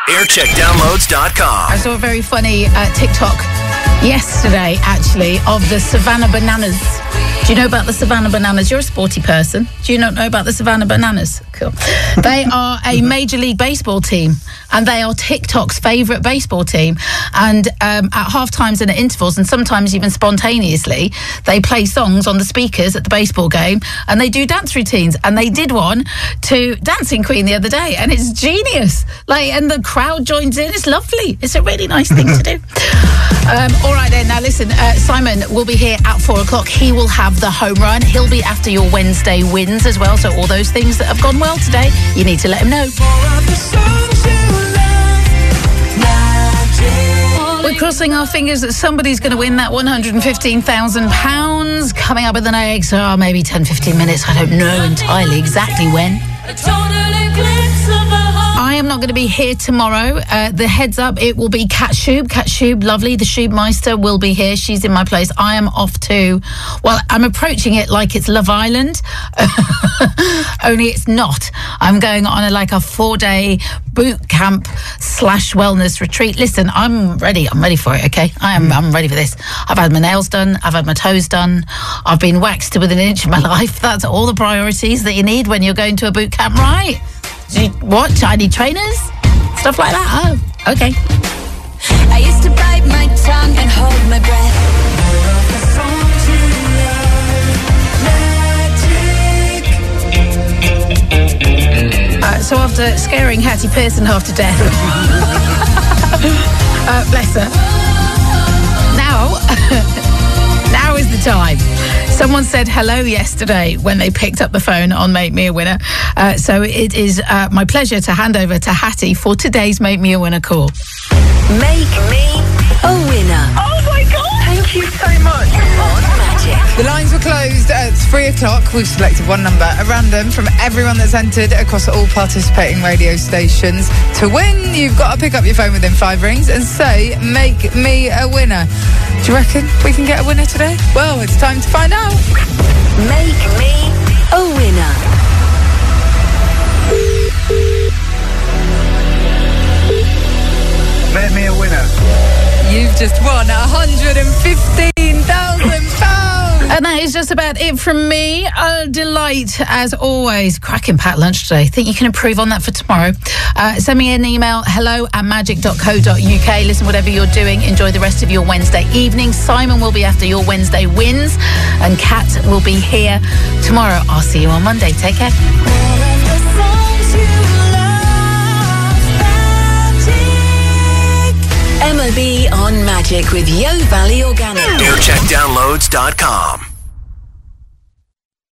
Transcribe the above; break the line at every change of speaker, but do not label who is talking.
Aircheckdownloads.com.
I saw a very funny TikTok yesterday, actually, of the Savannah Bananas. Do you know about the Savannah Bananas? You're a sporty person. Do you not know about the Savannah Bananas? Cool. They are a Major League Baseball team, and they are TikTok's favourite baseball team. And at half times and at intervals, and sometimes even spontaneously, they play songs on the speakers at the baseball game, and they do dance routines. And they did one to Dancing Queen the other day, and it's genius. And the crowd joins in. It's lovely. It's a really nice thing to do. All right then, now listen, Simon will be here at 4:00. He will have the home run. He'll be after your Wednesday wins as well. So all those things that have gone well today, you need to let him know. We're crossing our fingers that somebody's going to win that £115,000 coming up in the next, maybe 10-15 minutes. I don't know entirely exactly when. I am not going to be here tomorrow. The heads up, it will be Kat Shub. Kat Shub, lovely. The Shubmeister will be here. She's in my place. I am off to, I'm approaching it like it's Love Island, only it's not. I'm going on a 4-day boot camp / wellness retreat. Listen, I'm ready. I'm ready for it, okay? I'm ready for this. I've had my nails done. I've had my toes done. I've been waxed to within an inch of my life. That's all the priorities that you need when you're going to a boot camp, right? What? I need trainers? Stuff like that? Oh, okay.
I used to bite my tongue and hold my breath.
So after scaring Hattie Pearson half to death, bless her, now is the time. Someone said hello yesterday when they picked up the phone on Make Me a Winner. So it is my pleasure to hand over to Hattie for today's Make Me a Winner call.
Make me a winner.
Oh my God!
Thank you so much. On Magic.
The lines were closed at 3:00. We've selected one number at random from everyone that's entered across all participating radio stations. To win, you've got to pick up your phone within 5 rings and say, make me a winner. Do you reckon we can get a winner today? Well, it's time to find out.
Make me a winner.
Make me a winner.
You've just won £115,000.
And that is just about it from me. A delight, as always. Cracking packed lunch today. Think you can improve on that for tomorrow. Send me an email, hello@magic.co.uk. Listen, whatever you're doing, enjoy the rest of your Wednesday evening. Simon will be after your Wednesday wins, and Kat will be here tomorrow. I'll see you on Monday. Take care.
MOB on Magic with Yo Valley Organic.
Aircheckdownloads.com.